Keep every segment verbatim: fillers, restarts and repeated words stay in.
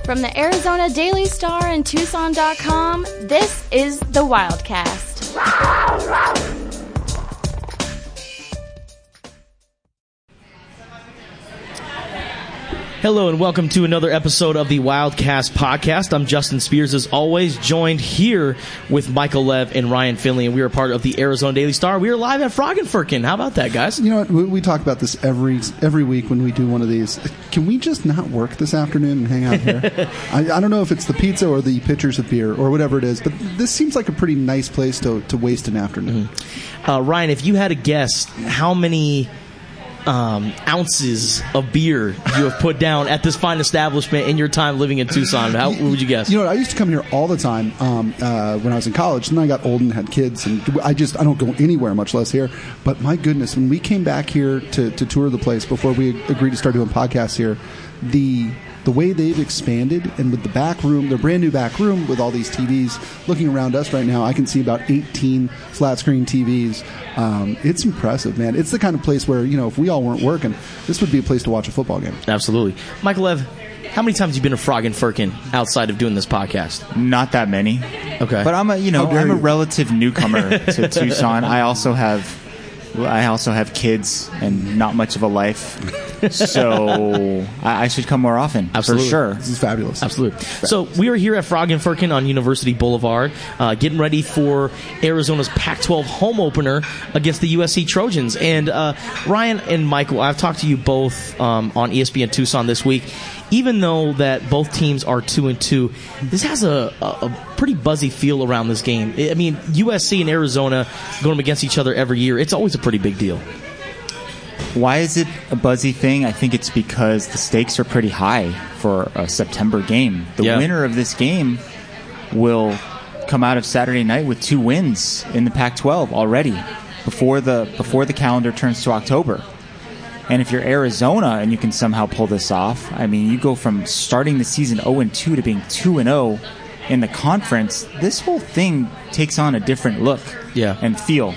From the Arizona Daily Star and Tucson dot com, this is the Wildcast. Hello and welcome to another episode of the Wildcast podcast. I'm Justin Spears, as always, joined here with Michael Lev and Ryan Finley, and we are part of the Arizona Daily Star. We are live at Froggenfurken. How about that, guys? You know what? We, we talk about this every every week when we do one of these. Can we just not work this afternoon and hang out here? I, I don't know if it's the pizza or the pitchers of beer or whatever it is, but this seems like a pretty nice place to, to waste an afternoon. Mm-hmm. Uh, Ryan, if you had to guess how many Um, ounces of beer you have put down at this fine establishment in your time living in Tucson, how what would you guess? You know what, I used to come here all the time um, uh, when I was in college. Then I got old and had kids, and I just I don't go anywhere, much less here. But my goodness, when we came back here to, to tour the place before we agreed to start doing podcasts here, the the way they've expanded, and with the back room, their brand new back room with all these T Vs, looking around us right now, I can see about eighteen flat screen T Vs. Um, it's impressive, man. It's the kind of place where, you know, if we all weren't working, this would be a place to watch a football game. Absolutely. Michael Lev, how many times have you been to Froggenfurken outside of doing this podcast? Not that many. Okay. But I'm a, you know, I'm you? a relative newcomer to Tucson. I also have I also have kids and not much of a life. So I, I should come more often. Absolutely. For sure. This is fabulous. Absolutely. So we are here at Froggenfurken on University Boulevard, uh, getting ready for Arizona's Pac twelve home opener against the U S C Trojans. And uh, Ryan and Michael, I've talked to you both um, on E S P N Tucson this week. Even though that both teams are two and two, this has a, a, a pretty buzzy feel around this game. I mean, U S C and Arizona going up against each other every year, it's always a pretty big deal. Why is it a buzzy thing? I think it's because the stakes are pretty high for a September game. The yeah. winner of this game will come out of Saturday night with two wins in the Pac twelve already before the before the calendar turns to October. And if you're Arizona and you can somehow pull this off, I mean, you go from starting the season oh and two to being two and oh in the conference. This whole thing takes on a different look yeah. and feel.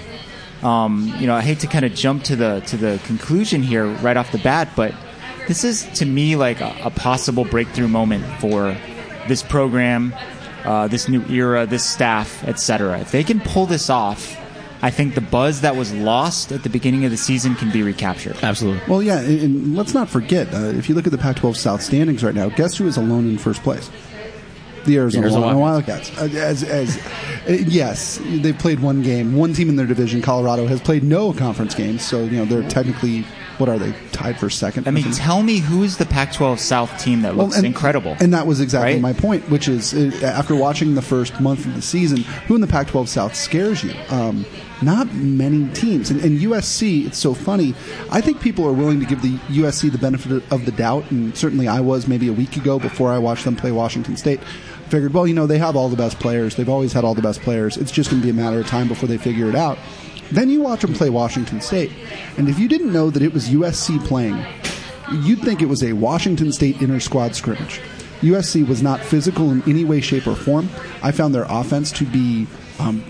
Um, you know, I hate to kind of jump to the to the conclusion here right off the bat, but this is, to me, like a, a possible breakthrough moment for this program, uh, this new era, this staff, et cetera. If they can pull this off, I think the buzz that was lost at the beginning of the season can be recaptured. Absolutely. Well, yeah, and, and let's not forget, uh, if you look at the Pac twelve South standings right now, guess who is alone in first place? The Arizona, Arizona Wildcats. Wildcats. Uh, as, as, uh, yes, they've played one game. One team in their division, Colorado, has played no conference games, so you know they're technically, what are they, tied for second? I mean, tell me who is the Pac twelve South team that looks well, and, incredible. And that was exactly right? my point, which is, uh, after watching the first month of the season, who in the Pac twelve South scares you? Um, not many teams. And, and U S C, it's so funny. I think people are willing to give the U S C the benefit of the doubt, and certainly I was maybe a week ago before I watched them play Washington State. Figured, well, you know, they have all the best players. They've always had all the best players. It's just going to be a matter of time before they figure it out. Then you watch them play Washington State, and if you didn't know that it was U S C playing, you'd think it was a Washington State inter-squad scrimmage. U S C was not physical in any way, shape, or form. I found their offense to be um,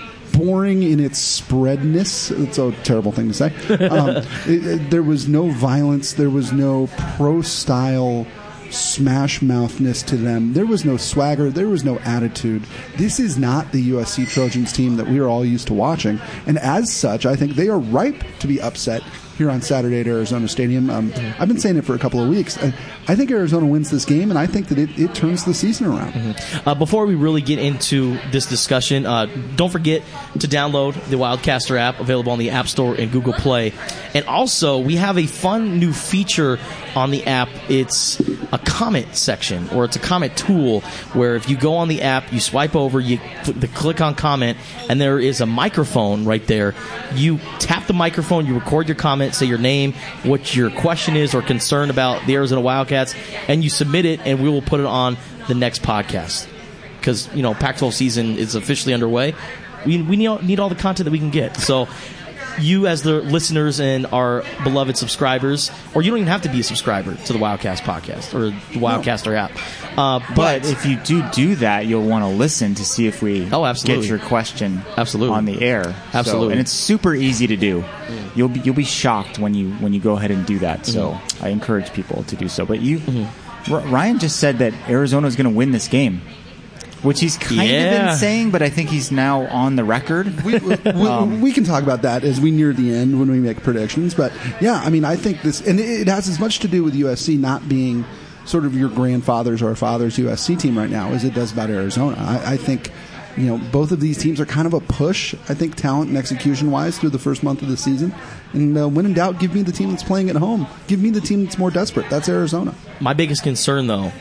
boring in its spreadness. It's a terrible thing to say. Um, it, it, there was no violence. There was no pro-style smash-mouthness to them. There was no swagger. There was no attitude. This is not the U S C Trojans team that we are all used to watching. And as such, I think they are ripe to be upset here on Saturday at Arizona Stadium. Um, mm-hmm. I've been saying it for a couple of weeks. I, I think Arizona wins this game, and I think that it, it turns the season around. Mm-hmm. Uh, before we really get into this discussion, uh, don't forget to download the Wildcaster app, available on the App Store and Google Play. And also, we have a fun new feature on the app. It's a comment section, or it's a comment tool, where if you go on the app, you swipe over, you cl- the click on comment, and there is a microphone right there. You tap the microphone, you record your comment, say your name, what your question is or concern about the Arizona Wildcats, and you submit it, and we will put it on the next podcast. Because, you know, Pac twelve season is officially underway. We we need, need all the content that we can get. So you, as the listeners and our beloved subscribers, or you don't even have to be a subscriber to the Wildcast podcast or the Wildcaster app. Uh, but, but if you do do that, you'll want to listen to see if we oh, absolutely. get your question absolutely. on the air. Absolutely. So, and it's super easy to do. Mm. You'll be you'll be shocked when you when you go ahead and do that. So mm-hmm. I encourage people to do so. But you. Mm-hmm. R- Ryan just said that Arizona is going to win this game, which he's kind yeah. of been saying, but I think he's now on the record. we, we, um, we can talk about that as we near the end when we make predictions. But yeah, I mean, I think this, and it has as much to do with U S C not being sort of your grandfather's or father's U S C team right now as it does about Arizona. I, I think, you know, both of these teams are kind of a push, I think, talent and execution-wise through the first month of the season. And uh, when in doubt, give me the team that's playing at home. Give me the team that's more desperate. That's Arizona. My biggest concern, though,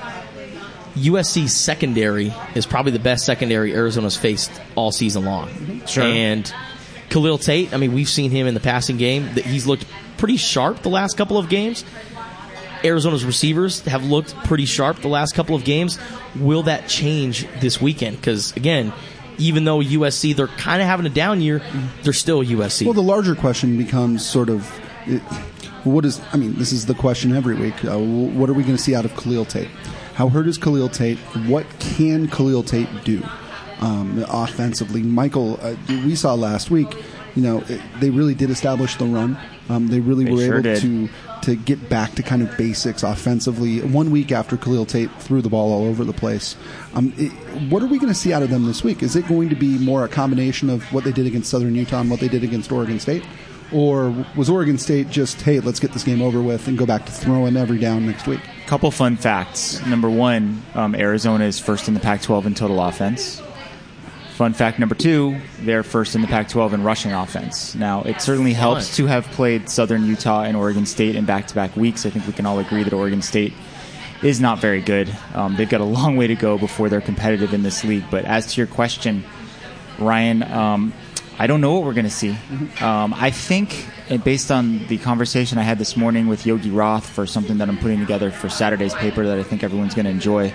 U S C's secondary is probably the best secondary Arizona's faced all season long. Mm-hmm. Sure. And Khalil Tate, I mean, we've seen him in the passing game. That he's looked pretty sharp the last couple of games. Arizona's receivers have looked pretty sharp the last couple of games. Will that change this weekend? Because, again, even though U S C, they're kind of having a down year, they're still U S C. Well, the larger question becomes sort of, it, what is, I mean, this is the question every week. Uh, what are we going to see out of Khalil Tate? How hurt is Khalil Tate? What can Khalil Tate do um, offensively? Michael, uh, we saw last week, you know, it, they really did establish the run. Um, they really they were sure able did. to to get back to kind of basics offensively. One week after Khalil Tate threw the ball all over the place. Um, it, what are we going to see out of them this week? Is it going to be more a combination of what they did against Southern Utah and what they did against Oregon State? Or was Oregon State just, hey, let's get this game over with and go back to throwing every down next week? Couple fun facts. Number one, um, Arizona is first in the Pac twelve in total offense. Fun fact number two, they're first in the Pac twelve in rushing offense. Now, it certainly helps Fun. to have played Southern Utah and Oregon State in back-to-back weeks. I think we can all agree that Oregon State is not very good. Um, they've got a long way to go before they're competitive in this league. But as to your question, Ryan, um, I don't know what we're going to see. Um, I think, and based on the conversation I had this morning with Yogi Roth for something that I'm putting together for Saturday's paper that I think everyone's going to enjoy.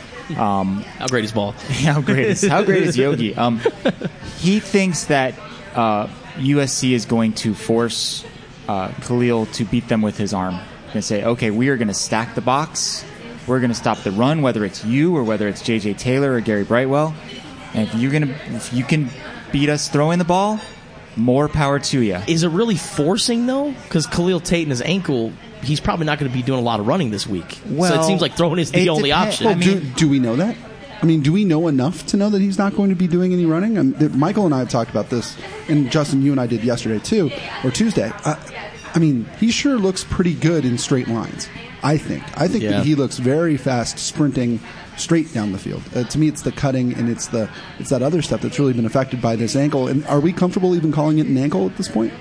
Um, how great is ball? How great is how great is Yogi? Um, he thinks that uh, U S C is going to force uh, Khalil to beat them with his arm. Going to say, okay, we are going to stack the box. We're going to stop the run, whether it's you or whether it's J J Taylor or Gary Brightwell. And if you're going to, if you can beat us throwing the ball, more power to you. Is it really forcing, though? Because Khalil Tate and his ankle, he's probably not going to be doing a lot of running this week. Well, so it seems like throwing is the it only depend- option. Well, I mean- do, do we know that? I mean, do we know enough to know that he's not going to be doing any running? I mean, Michael and I have talked about this, and Justin, you and I did yesterday too, or Tuesday. I, I mean, he sure looks pretty good in straight lines, I think. I think Yeah. that he looks very fast sprinting straight down the field. Uh, to me, it's the cutting and it's the it's that other stuff that's really been affected by this ankle. And are we comfortable even calling it an ankle at this point?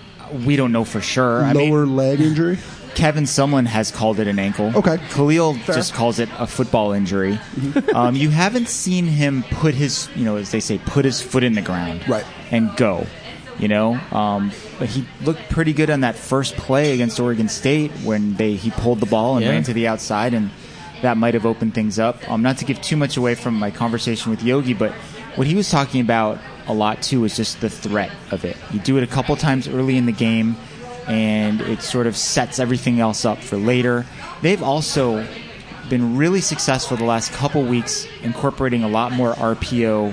We don't know for sure. I Lower mean, leg injury? Kevin Sumlin has called it an ankle. Okay. Khalil Fair. just calls it a football injury. um, you haven't seen him put his, you know, as they say, put his foot in the ground Right. and go. You know, um, but he looked pretty good on that first play against Oregon State when they he pulled the ball and Yeah. ran to the outside, and that might have opened things up. Um, not to give too much away from my conversation with Yogi, but what he was talking about a lot too is just the threat of it. You do it a couple times early in the game, and it sort of sets everything else up for later. They've also been really successful the last couple weeks incorporating a lot more R P O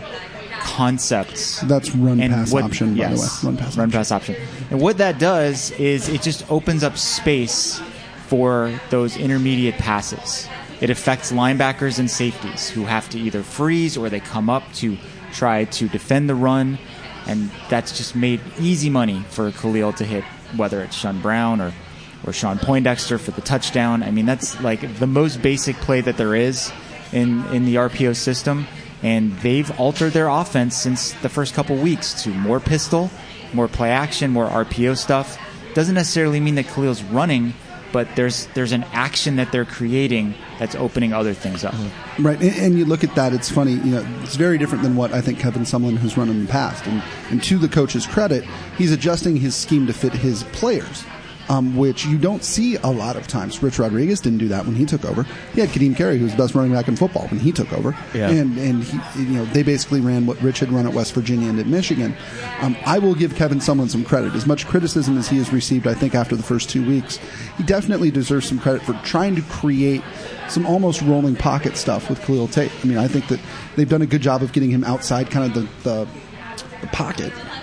concepts. That's run And pass what- option, by yes, the way. Run pass run option. pass option. And what that does is it just opens up space for those intermediate passes. It affects linebackers and safeties who have to either freeze or they come up to try to defend the run, and that's just made easy money for Khalil to hit, whether it's Sean Brown or, or Sean Poindexter for the touchdown. I mean, that's like the most basic play that there is in, in the R P O system. And they've altered their offense since the first couple weeks to more pistol, more play action, more R P O stuff. Doesn't necessarily mean that Khalil's running, but there's there's an action that they're creating that's opening other things up. Right, and, and you look at that, it's funny, you know, it's very different than what I think Kevin Sumlin has run in the past. And, and to the coach's credit, he's adjusting his scheme to fit his players, um, which you don't see a lot of times. Rich Rodriguez didn't do that when he took over. He had Kadeem Carey, who was the best running back in football, when he took over. Yeah. And, and he, you know, they basically ran what Rich had run at West Virginia and at Michigan. Um, I will give Kevin Sumlin some credit. As much criticism as he has received, I think, after the first two weeks, he definitely deserves some credit for trying to create some almost rolling pocket stuff with Khalil Tate. I mean, I think that they've done a good job of getting him outside kind of the, the, the pocket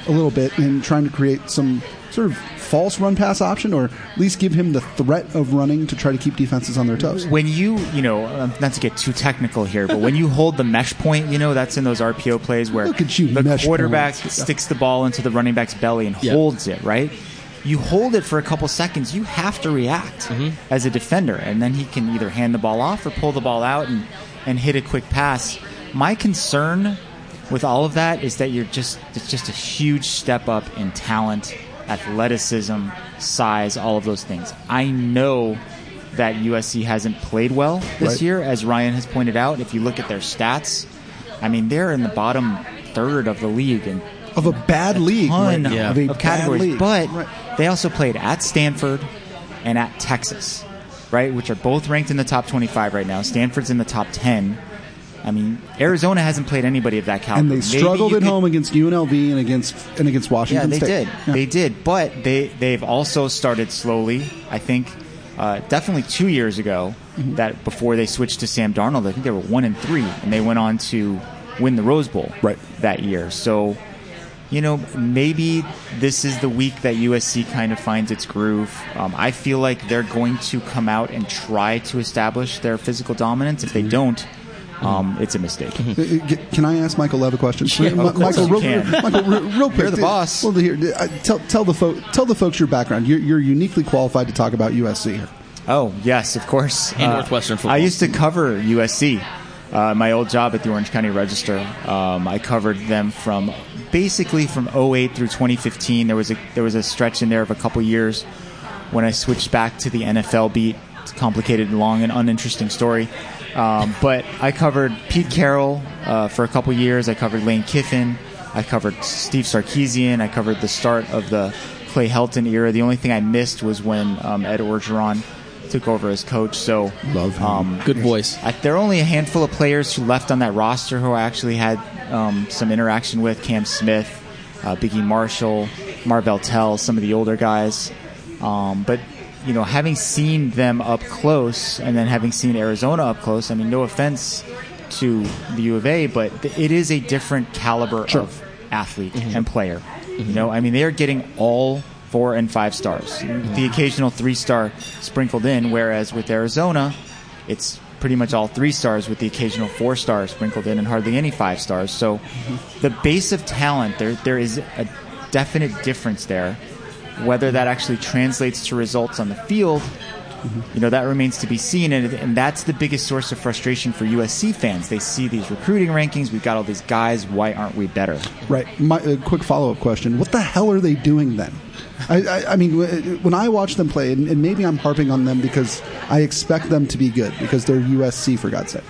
a little bit in trying to create some sort of false run pass option, or at least give him the threat of running to try to keep defenses on their toes? When you, you know, um, not to get too technical here, but when you hold the mesh point, you know, that's in those R P O plays where Look at you, the mesh quarterback points. sticks the ball into the running back's belly and Yep. holds it, right? You hold it for a couple seconds, you have to react Mm-hmm. as a defender, and then he can either hand the ball off or pull the ball out and, and hit a quick pass. My concern with all of that is that you're just it's just a huge step up in talent, athleticism, size, all of those things. I know that U S C hasn't played well this Right. year, as Ryan has pointed out. If you look at their stats, I mean, they're in the bottom third of the league and Of a bad league right ton now. Yeah. Of, a of bad categories. league. But Right. they also played at Stanford and at Texas, right, which are both ranked in the top twenty-five right now. Stanford's in the top ten. I mean, Arizona hasn't played anybody of that caliber. And they Maybe struggled you at could- home against U N L V and against and against Yeah, Washington they State. did. Yeah. They did. But they, they've also started slowly, I think, uh, definitely two years ago, Mm-hmm. that before they switched to Sam Darnold, I think they were one and three, and they went on to win the Rose Bowl Right. that year. So, you know, maybe this is the week that U S C kind of finds its groove. Um, I feel like they're going to come out and try to establish their physical dominance. If they Mm-hmm. don't, um, it's a mistake. Uh, uh, Can I ask Michael Lev a question? Yeah, of Mi- course Michael, you real, can. Michael, real, real quick. You're the uh, boss. Well, here, uh, tell tell the folk, tell the folks your background. You're, you're uniquely qualified to talk about U S C here. Oh, yes, of course. And Northwestern football. I used to cover U S C. Uh, my old job at the Orange County Register, um, I covered them from basically from oh eight through twenty fifteen. There was a there was a stretch in there of a couple years when I switched back to the N F L beat. It's a complicated, long, and uninteresting story. Um, but I covered Pete Carroll uh, for a couple years. I covered Lane Kiffin. I covered Steve Sarkisian. I covered the start of the Clay Helton era. The only thing I missed was when um, Ed Orgeron took over as coach. So Love him. Um, Good voice. I, there are only a handful of players who left on that roster who I actually had um, some interaction with. Cam Smith, uh, Biggie Marshall, Marvell Tell, some of the older guys. Um, but, you know, having seen them up close and then having seen Arizona up close, I mean, no offense to the U of A, but th- it is a different caliber Sure. of athlete and player. You know, I mean, they are getting all four and five stars. The occasional three-star sprinkled in, whereas with Arizona, it's pretty much all three stars with the occasional four stars sprinkled in and hardly any five stars. So the base of talent, there there is a definite difference there. Whether that actually translates to results on the field, you know, that remains to be seen, and, and that's the biggest source of frustration for U S C fans. They see these recruiting rankings, we've got all these guys, why aren't we better? Right. My uh, quick follow-up question: what the hell are they doing then? I, I, I mean, w- when I watch them play, and, and maybe I'm harping on them because I expect them to be good because they're U S C, for God's sake.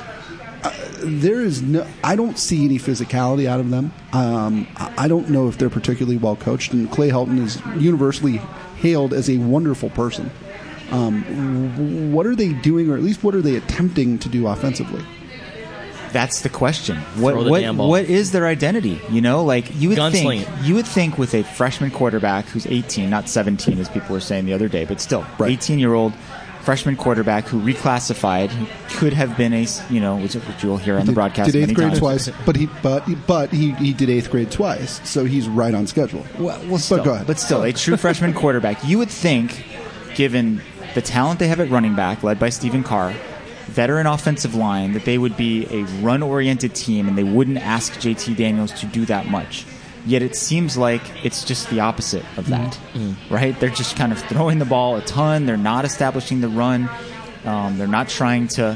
Uh, there is no. I don't see any physicality out of them. Um, I I don't know if they're particularly well coached. And Clay Helton is universally hailed as a wonderful person. Um, w- what are they doing, or at least what are they attempting to do offensively? That's the question. What Throw the what damn ball. what is their identity? You know, like you would Gunsling think it. you would think with a freshman quarterback who's eighteen, not seventeen as people were saying the other day, but still Right. eighteen year old freshman quarterback who reclassified, who could have been a you know which, which you'll hear on the Did- broadcast Did eighth many grade times. twice, but he but but he, he did eighth grade twice, so he's right on schedule. Well, well still, but go ahead. but still, a true freshman quarterback. You would think, given the talent they have at running back, led by Stephen Carr, veteran offensive line, that they would be a run-oriented team and they wouldn't ask J T Daniels to do that much. Yet it seems like it's just the opposite of that, Mm-hmm. right? They're just kind of throwing the ball a ton. They're not establishing the run. Um, they're not trying to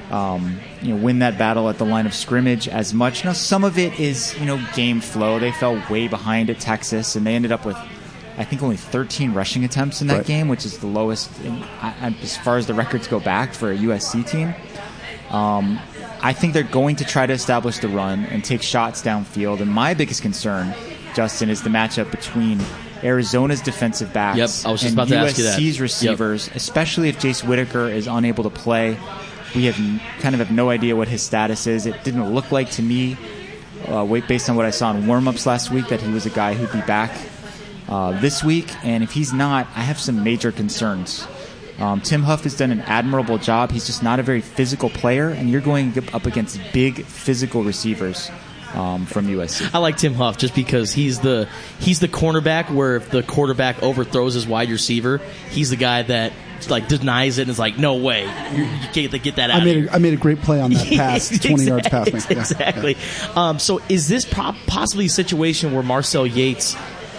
um, you know, win that battle at the line of scrimmage as much. Now, some of it is, you know, game flow. They fell way behind at Texas, and they ended up with, I think, only thirteen rushing attempts in that Right. game, which is the lowest in, I, as far as the records go back for a U S C team. Um, I think they're going to try to establish the run and take shots downfield. And my biggest concern, Justin, is the matchup between Arizona's defensive backs Yep, I was just and about to ask you that. U S C's receivers, especially if Jace Whitaker is unable to play. We have n- kind of have no idea what his status is. It didn't look like to me, uh, wait, based on what I saw in warm-ups last week, that he was a guy who'd be back uh, this week. And if he's not, I have some major concerns. Um, Tim Huff has done an admirable job. He's just not a very physical player, and you're going up against big physical receivers um, from U S C. I like Tim Huff just because he's the he's the cornerback where if the quarterback overthrows his wide receiver, he's the guy that like denies it and is like, no way, you, you can't get that out I made of here. a, I made a great play on that pass, Exactly, twenty yards past me. Yeah, exactly. yeah. Um, so is this pro- possibly a situation where Marcel Yates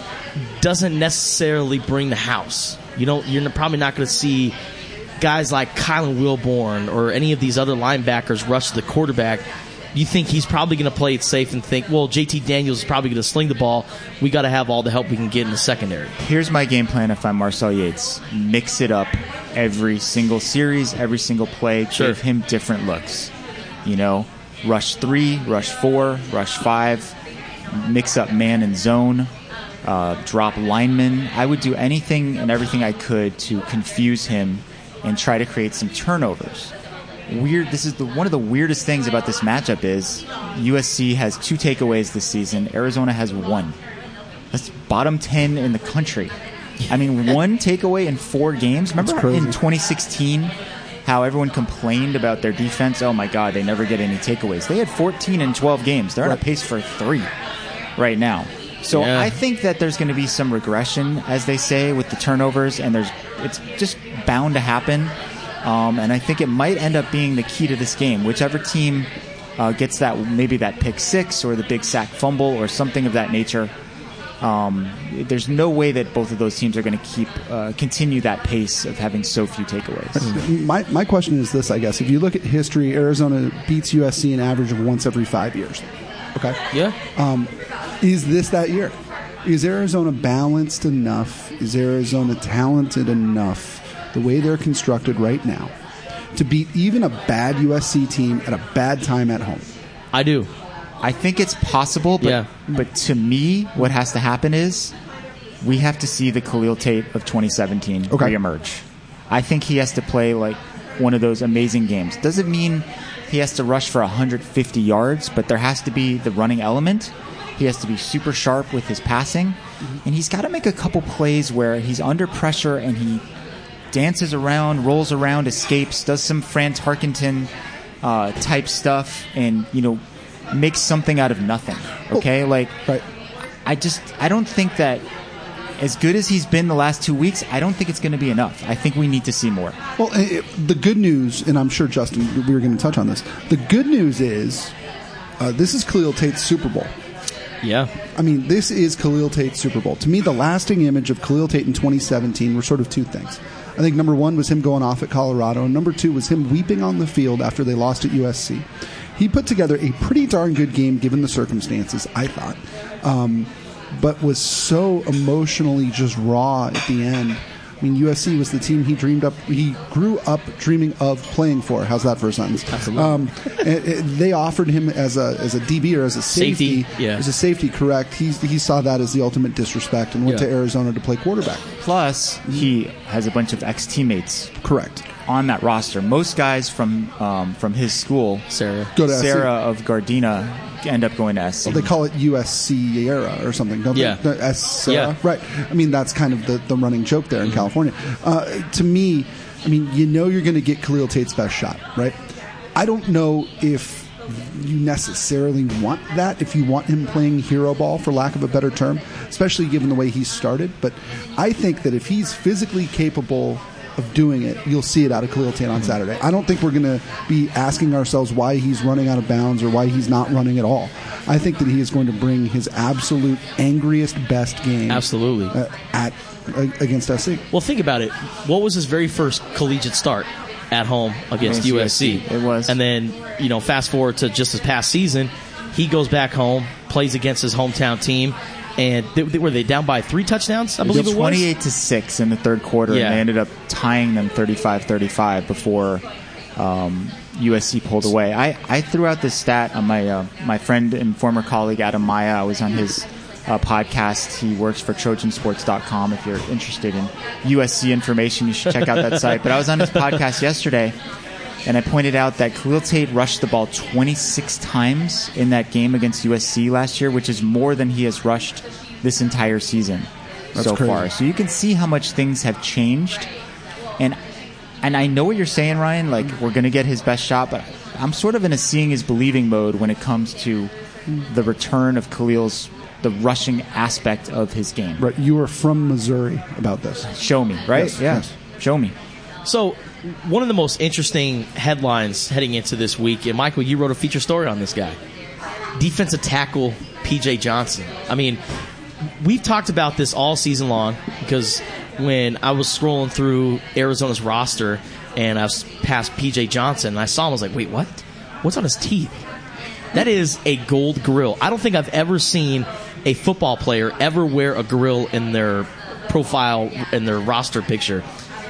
doesn't necessarily bring the house? You know, you're probably not going to see guys like Kylan Wilborn or any of these other linebackers rush the quarterback. You think he's probably going to play it safe and think, well, J T Daniels is probably going to sling the ball. We got to have all the help we can get in the secondary. Here's my game plan if I'm Marcel Yates. Mix it up every single series, every single play. Sure. Give him different looks. You know, rush three, rush four, rush five, mix up man and zone, uh, drop linemen. I would do anything and everything I could to confuse him and try to create some turnovers. Weird. This is the, one of the weirdest things about this matchup is U S C has two takeaways this season. Arizona has one. That's bottom ten in the country. I mean, one takeaway in four games. Remember in twenty sixteen how everyone complained about their defense? Oh my God, they never get any takeaways. They had fourteen in twelve games. They're on a pace for three right now. So yeah. I think that there's going to be some regression, as they say, with the turnovers, and there's it's just bound to happen. Um, and I think it might end up being the key to this game. Whichever team uh, gets that, maybe that pick six or the big sack fumble or something of that nature, um, there's no way that both of those teams are going to keep uh, continue that pace of having so few takeaways. My my question is this, I guess. If you look at history, Arizona beats U S C an average of once every five years. Okay? Yeah. Um, is this that year? Is Arizona balanced enough? Is Arizona talented enough, the way they're constructed right now, to beat even a bad U S C team at a bad time at home? I do. I think it's possible, but, yeah. but to me, what has to happen is we have to see the Khalil Tate of twenty seventeen okay. reemerge. I think he has to play like one of those amazing games. Doesn't mean he has to rush for one hundred fifty yards, but there has to be the running element. He has to be super sharp with his passing, mm-hmm. and he's got to make a couple plays where he's under pressure and he dances around, rolls around, escapes, does some Fran Tarkenton uh, type stuff, and you know, makes something out of nothing. Okay, like right. I just I don't think that as good as he's been the last two weeks, I don't think it's going to be enough. I think we need to see more. Well, it, the good news, and I'm sure Justin, we were going to touch on this. The good news is uh, this is Khalil Tate's Super Bowl. Yeah. I mean, this is Khalil Tate's Super Bowl. To me, the lasting image of Khalil Tate in twenty seventeen were sort of two things. I think number one was him going off at Colorado, and number two was him weeping on the field after they lost at U S C. He put together a pretty darn good game given the circumstances, I thought, um, but was so emotionally just raw at the end. I mean, U S C was the team he dreamed up. He grew up dreaming of playing for. How's that for a sentence? Absolutely. Um, it, it, they offered him as a as a D B or as a safety. Safety, yeah. As a safety, correct. He he saw that as the ultimate disrespect and went Yeah. to Arizona to play quarterback. Plus, he has a bunch of ex-teammates Correct. on that roster. Most guys from um, from his school, Sarah. Go to S C. Sarah of Gardena, end up going to S C. Well, they call it U S C Sierra or something, don't Yeah. they? S Sarah? Yeah. Right. I mean, that's kind of the, the running joke there in California. Uh, to me, I mean, you know you're going to get Khalil Tate's best shot, right? I don't know if you necessarily want that, if you want him playing hero ball, for lack of a better term, especially given the way he started. But I think that if he's physically capable of doing it, you'll see it out of Khalil Tate on Saturday. I don't think we're going to be asking ourselves why he's running out of bounds or why he's not running at all. I think that he is going to bring his absolute angriest, best game. Absolutely. Uh, at uh, against S C. Well, think about it. What was his very first collegiate start? At home against Against U S C. U S C. It was. And then, you know, fast forward to just this past season, he goes back home, plays against his hometown team, and they, they, were they down by three touchdowns, I believe it was? twenty-eight to six in the third quarter, Yeah. and they ended up tying them thirty-five thirty-five before um, U S C pulled away. I, I threw out this stat on my uh, my friend and former colleague Adam Maya. I was on his uh, podcast. He works for Trojan Sports dot com. If you're interested in U S C information, you should check out that site. But I was on his podcast yesterday, and I pointed out that Khalil Tate rushed the ball twenty-six times in that game against U S C last year, which is more than he has rushed this entire season That's so crazy. far. So you can see how much things have changed. And and I know what you're saying, Ryan, like we're going to get his best shot, but I'm sort of in a seeing is believing mode when it comes to the return of Khalil's, the rushing aspect of his game. Right. You are from Missouri about this. Show me, right? Yes, yeah. yes. Show me. So, one of the most interesting headlines heading into this week, and Michael, you wrote a feature story on this guy. Defensive tackle P J Johnson. I mean, we've talked about this all season long because when I was scrolling through Arizona's roster and I was past P J Johnson and I saw him, I was like, wait, what? What's on his teeth? That is a gold grill. I don't think I've ever seen a football player ever wear a grill in their profile, in their roster picture.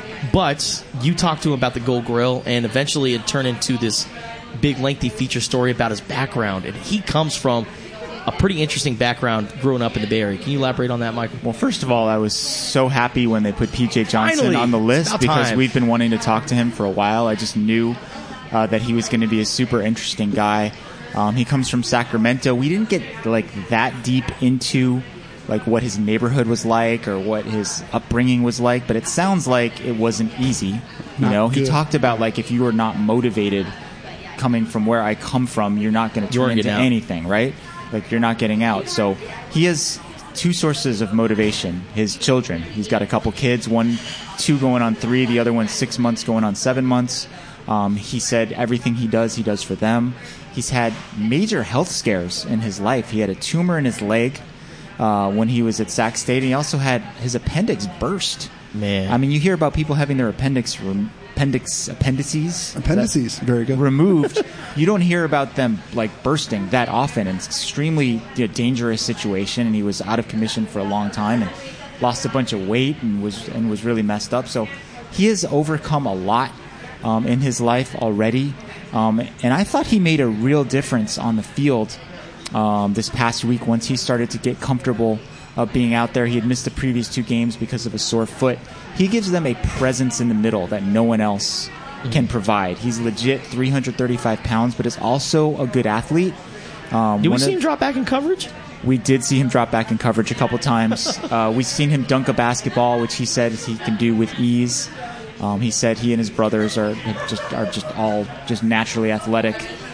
But you talked to him about the gold grill, and eventually it turned into this big, lengthy feature story about his background. And he comes from a pretty interesting background growing up in the Bay Area. Can you elaborate on that, Michael? Well, first of all, I was so happy when they put P J Johnson Finally, on the list because time. we've been wanting to talk to him for a while. I just knew uh, that he was going to be a super interesting guy. Um, he comes from Sacramento. We didn't get like that deep into like what his neighborhood was like or what his upbringing was like, but it sounds like it wasn't easy. You Not know, he good. talked about like if you are not motivated coming from where I come from, you're not going to You turn aren't into getting out. anything, right? Like you're not getting out. So he has two sources of motivation. His children. He's got a couple kids, one, two going on three, the other one's six months going on seven months. Um, he said everything he does, he does for them. He's had major health scares in his life. He had a tumor in his leg uh, when he was at Sac State, and he also had his appendix burst. Man. I mean, you hear about people having their appendix rem- appendix appendices Appendices. Very good. removed. You don't hear about them like bursting that often. And it's an extremely you know, dangerous situation, and he was out of commission for a long time and lost a bunch of weight and was and was really messed up. So he has overcome a lot um, in his life already. Um, and I thought he made a real difference on the field um, this past week once he started to get comfortable uh, being out there. He had missed the previous two games because of a sore foot. He gives them a presence in the middle that no one else mm-hmm. can provide. He's legit three hundred thirty-five pounds, but is also a good athlete. Um, Did we one see of- him drop back in coverage? We did see him drop back in coverage a couple times. uh, we've seen him dunk a basketball, which he said he can do with ease. Um, he said he and his brothers are just are just all just naturally athletic.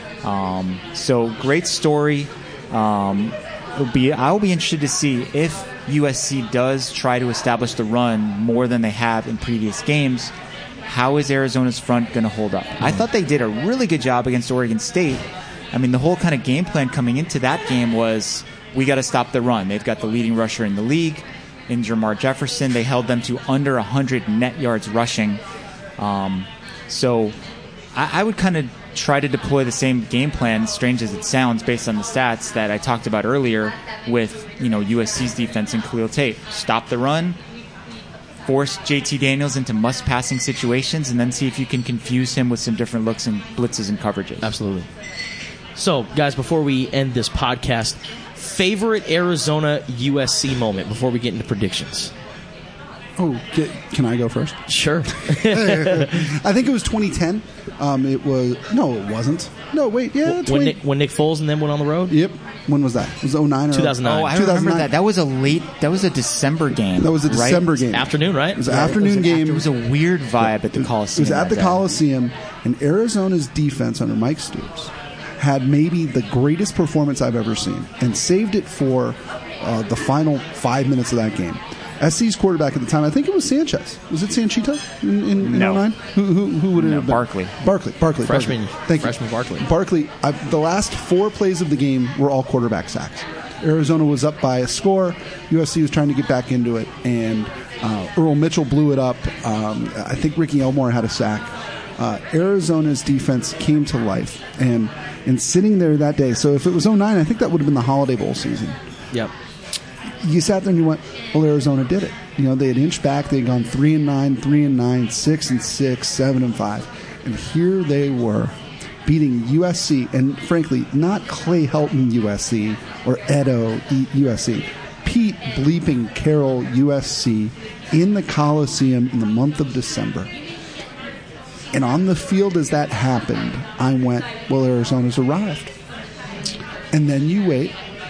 Um, so great story. Um, it'll be I'll be interested to see if U S C does try to establish the run more than they have in previous games. How is Arizona's front going to hold up? I thought they did a really good job against Oregon State. I mean, the whole kind of game plan coming into that game was we got to stop the run. They've got the leading rusher in the league in Jamar Jefferson. They held them to under one hundred net yards rushing. Um, so I, I would kind of try to deploy the same game plan, strange as it sounds, based on the stats that I talked about earlier with, you know, U S C's defense and Khalil Tate. Stop the run, force J T Daniels into must-passing situations, and then see if you can confuse him with some different looks and blitzes and coverages. Absolutely. So, guys, before we end this podcast, favorite Arizona U S C moment before we get into predictions? Oh, ca- can I go first? Sure. I think it was twenty ten. Um, it was no, it wasn't. No, wait, yeah, when, twenty Nick, when Nick Foles and then went on the road? Yep. When was that? Was it oh nine or two thousand nine. Oh, I two thousand remember nine. that. That was a late. That was a December game. That was a right? December game. Afternoon, right? It was an Right, afternoon it was an game. after- it was a weird vibe at the It Coliseum. was at that the day. Coliseum, and Arizona's defense under Mike Stoops had maybe the greatest performance I've ever seen, and saved it for uh, the final five minutes of that game. S C's quarterback at the time, I think it was Sanchez. Was it Sanchito in, in, in No. oh nine? Who, who, who would it No, have been? Barkley. Barkley. Barkley. Freshman- Barkley. Thank freshman you. Barkley. Barkley. I, the last four plays of the game were all quarterback sacks. Arizona was up by a score. U S C was trying to get back into it, and uh, Earl Mitchell blew it up. Um, I think Ricky Elmore had a sack. Uh, Arizona's defense came to life, and and sitting there that day. So if it was oh nine, I think that would have been the Holiday Bowl season. Yep. You sat there and you went, well, Arizona did it. You know, they had inched back. They had gone three and nine, three and nine, six and six, seven and five, and here they were, beating U S C, and frankly, not Clay Helton U S C or Edo U S C, Pete bleeping Carroll U S C in the Coliseum in the month of December. And on the field as that happened, I went, well, Arizona's arrived. And then you wait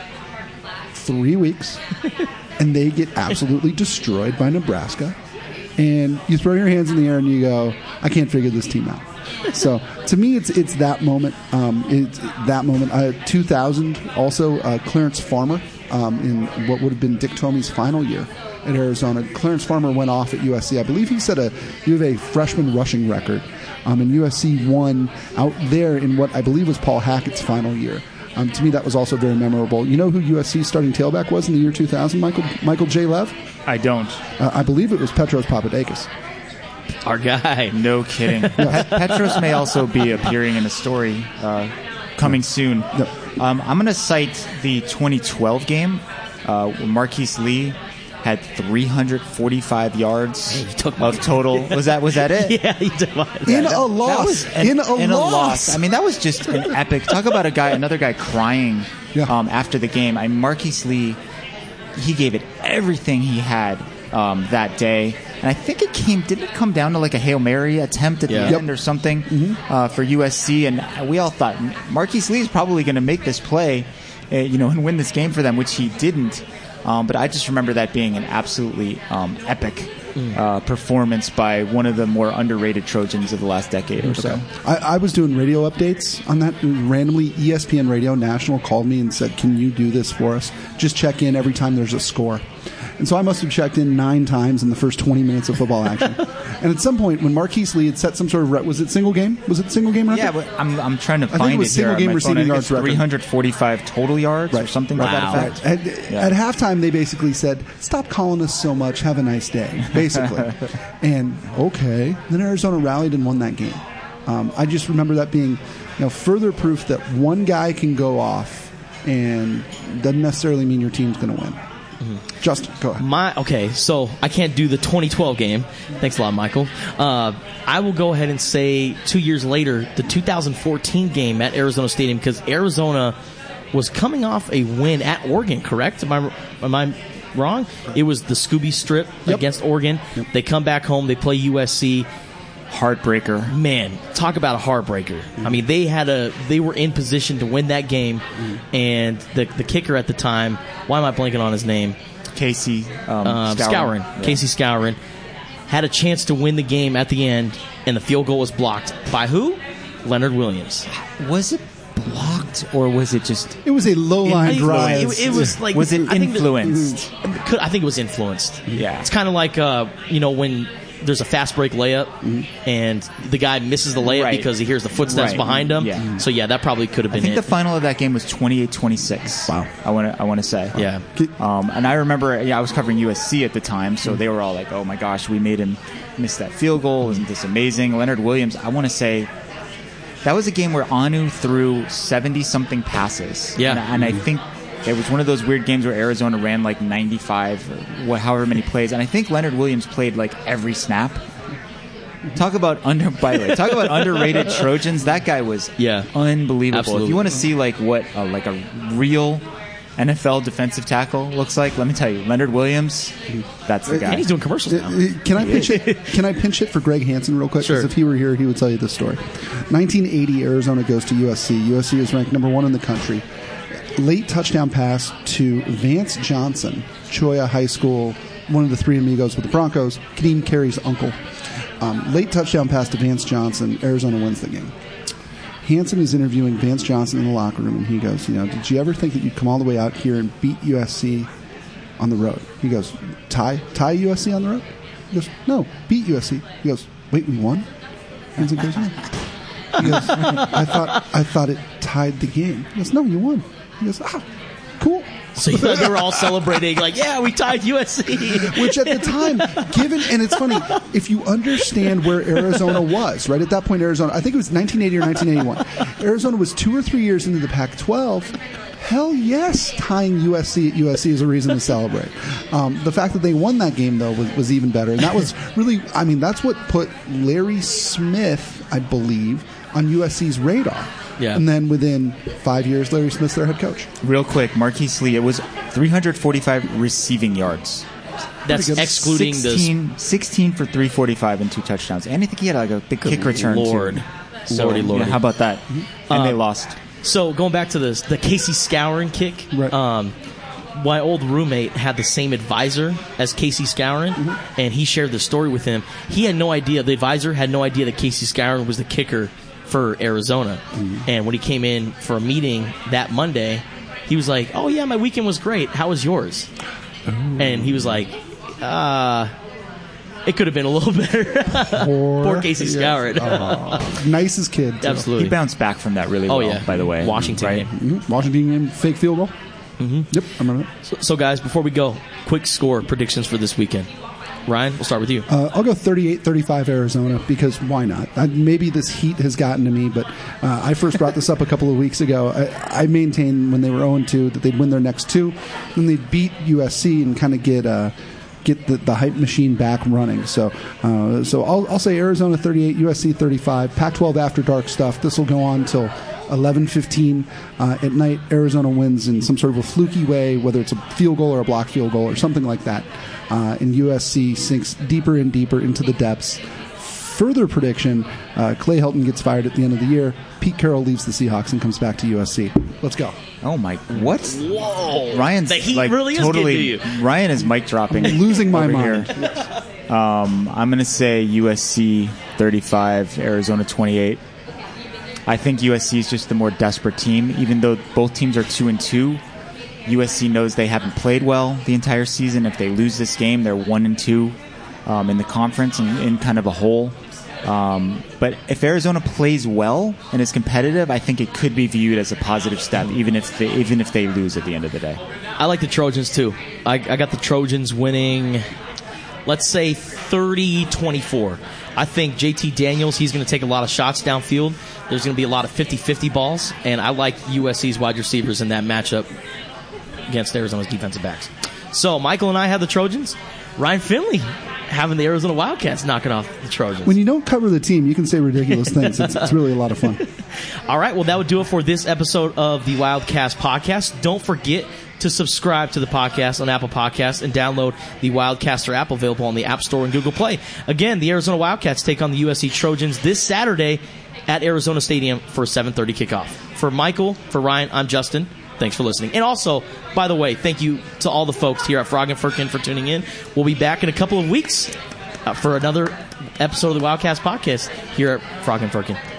three weeks, and they get absolutely destroyed by Nebraska. And you throw your hands in the air and you go, I can't figure this team out. So to me, it's it's that moment. Um, it's that moment. Uh, two thousand also uh, Clarence Farmer um, in what would have been Dick Tomey's final year at Arizona. Clarence Farmer went off at U S C. I believe he set a U of A freshman rushing record, um, and U S C won out there in what I believe was Paul Hackett's final year. Um, to me, that was also very memorable. You know who U S C's starting tailback was in the year two thousand? Michael Michael J. Lev. I don't. Uh, I believe it was Petros Papadakis. Our guy. No kidding. Pet- Petros may also be appearing in a story uh, coming soon. Yep. Um, I'm going to cite the twenty twelve game uh, where Marquise Lee had three hundred forty-five yards Hey, you took of total. Was that was that it? Yeah, he did. In a loss. That was an, in a in loss. a loss. I mean, that was just an epic. Talk about a guy, another guy crying Yeah. um, after the game. I mean, Marquise Lee, he gave it everything he had um, that day. And I think it came, didn't it come down to like a Hail Mary attempt at Yeah. the Yep. end or something uh, for U S C? And we all thought Marquise Lee is probably going to make this play, uh, you know, and win this game for them, which he didn't. Um, but I just remember that being an absolutely um, epic uh, performance by one of the more underrated Trojans of the last decade or so. I, I was doing radio updates on that. Randomly, E S P N Radio National called me and said, "Can you do this for us? Just check in every time there's a score." And so I must have checked in nine times in the first twenty minutes of football action. And at some point, when Marquise Lee had set some sort of re- was it single game? Was it single game record? Yeah, but I'm I'm trying to think find it was it here single on game my phone. receiving I think yards it's record. three hundred forty-five total yards or Right. something like Wow. that effect. At, Yeah. at halftime, they basically said, "Stop calling us so much. Have a nice day." Basically, and okay. Then Arizona rallied and won that game. Um, I just remember that being, you know, further proof that one guy can go off, and doesn't necessarily mean your team's going to win. Mm-hmm. Justin, go ahead. My okay, so I can't do the twenty twelve game. Thanks a lot, Michael. Uh, I will go ahead and say two years later, the two thousand fourteen game at Arizona Stadium, because Arizona was coming off a win at Oregon. Correct? Am I am I wrong? It was the Scooby Strip Yep. against Oregon. Yep. They come back home. They play U S C. Heartbreaker. Man, talk about a heartbreaker. I mean, they had a they were in position to win that game, and the the kicker at the time, why am I blanking on his name? Casey um, Um, Scourin, Yeah. Casey Scourin, had a chance to win the game at the end, and the field goal was blocked by who? Leonard Williams. Was it blocked or was it just? It was a low line It- drive. It, it was like Was it I think that- influenced? could- I think it was influenced. Yeah. It's kind of like uh, you know when there's a fast break layup and the guy misses the layup Right. because he hears the footsteps Right. behind him. Yeah. So yeah, that probably could have I been think it. the final of that game was twenty-eight twenty-six. Wow. I want to I want to say. yeah. Um, and I remember, yeah, I was covering U S C at the time, so they were all like, "Oh my gosh, we made him miss that field goal! Isn't this amazing?" Leonard Williams, I want to say, that was a game where Anu threw seventy something passes. Yeah. and, and I think it was one of those weird games where Arizona ran like ninety-five, or however many plays, and I think Leonard Williams played like every snap. Talk about under by the way, talk about underrated Trojans. That guy was Yeah. unbelievable. Absolutely. If you want to see like what uh, like a real N F L defensive tackle looks like, let me tell you, Leonard Williams, that's the guy. And he's doing commercials Uh, now. uh, Can I pinch it? Can I pinch it for Greg Hansen real quick? Sure. Because if he were here, he would tell you this story. nineteen eighty, Arizona goes to U S C. U S C is ranked number one in the country. Late touchdown pass to Vance Johnson, Choya High School, one of the three amigos with the Broncos, Kadeem Carey's uncle. Um, late touchdown pass to Vance Johnson. Arizona wins the game. Hansen is interviewing Vance Johnson in the locker room, and he goes, you know, did you ever think that you'd come all the way out here and beat U S C on the road? He goes, tie, tie U S C on the road? He goes, no, beat U S C. He goes, wait, we won? Hansen goes, yeah. He goes, I thought, I thought it tied the game. He goes, no, you won. He goes, ah, cool. So you thought they were all celebrating like, yeah, we tied U S C. Which at the time, given, and it's funny, if you understand where Arizona was, right, at that point, Arizona, I think it was nineteen eighty or nineteen eighty-one, Arizona was two or three years into the Pac twelve. Hell yes, tying U S C at U S C is a reason to celebrate. Um, the fact that they won that game, though, was, was even better. And that was really, I mean, that's what put Larry Smith, I believe, on U S C's radar. Yeah. And then within five years, Larry Smith's their head coach. Real quick, Marquise Lee, it was three hundred forty-five receiving yards. That's Pretty good. excluding the sixteen, sixteen for three forty-five and two touchdowns. And I think he had like a big kick return Lord. too. So, Lordy, lordy. yeah, how about that? And they Um, lost. So going back to this, the Casey Scourin kick. Right. Um, my old roommate had the same advisor as Casey Scourin, mm-hmm. and he shared the story with him. He had no idea, the advisor had no idea that Casey Scourin was the kicker for Arizona. Mm-hmm. And when he came in for a meeting that Monday, he was like, oh, yeah, my weekend was great. How was yours? Ooh. And he was like, uh... it could have been a little better. Poor, Poor Casey yes. Scourin. Oh, nicest kid, too. Absolutely. He bounced back from that really oh, well, yeah. by the way. Washington right? game. Mm-hmm. Washington game, fake field goal. Mm-hmm. Yep, I remember that. So, so, guys, before we go, quick score predictions for this weekend. Ryan, we'll start with you. Uh, I'll go thirty-eight thirty-five Arizona, because why not? I, maybe this heat has gotten to me, but uh, I first brought this up a couple of weeks ago. I, I maintained when they were oh and two that they'd win their next two, then they'd beat U S C and kind of get uh, get the, the hype machine back running. So uh, so I'll, I'll say Arizona thirty-eight, U S C thirty-five, Pac twelve After Dark stuff. This will go on until eleven fifteen uh, at night. Arizona wins in some sort of a fluky way, whether it's a field goal or a blocked field goal or something like that. Uh, and U S C sinks deeper and deeper into the depths. Further prediction, uh, Clay Helton gets fired at the end of the year. Pete Carroll leaves the Seahawks and comes back to U S C. Let's go. Oh, my. What? Whoa. Ryan's the heat like, really totally, is getting to you. Ryan is mic dropping. Losing my mind. Um, I'm going to say U S C thirty-five, Arizona twenty-eight. I think U S C is just the more desperate team. Even though both teams are two and two, U S C knows they haven't played well the entire season. If they lose this game, they're one and two um, in the conference and in kind of a hole. Um, but if Arizona plays well and is competitive, I think it could be viewed as a positive step, even if they, even if they lose at the end of the day. I like the Trojans too. I, I got the Trojans winning, let's say thirty twenty-four. I think J T Daniels, he's going to take a lot of shots downfield. There's going to be a lot of fifty-fifty balls, and I like U S C's wide receivers in that matchup against Arizona's defensive backs. So Michael and I have the Trojans. Ryan Finley having the Arizona Wildcats knocking off the Trojans. When you don't cover the team, you can say ridiculous things. It's, it's really a lot of fun. All right, well, that would do it for this episode of the Wildcast podcast. Don't forget to subscribe to the podcast on Apple Podcasts and download the Wildcaster app, available on the App Store and Google Play. Again, the Arizona Wildcats take on the U S C Trojans this Saturday at Arizona Stadium for a seven thirty kickoff. For Michael, for Ryan, I'm Justin. Thanks for listening. And also, by the way, thank you to all the folks here at Frog and Firkin for tuning in. We'll be back in a couple of weeks uh, for another episode of the Wildcast podcast here at Frog and Firkin.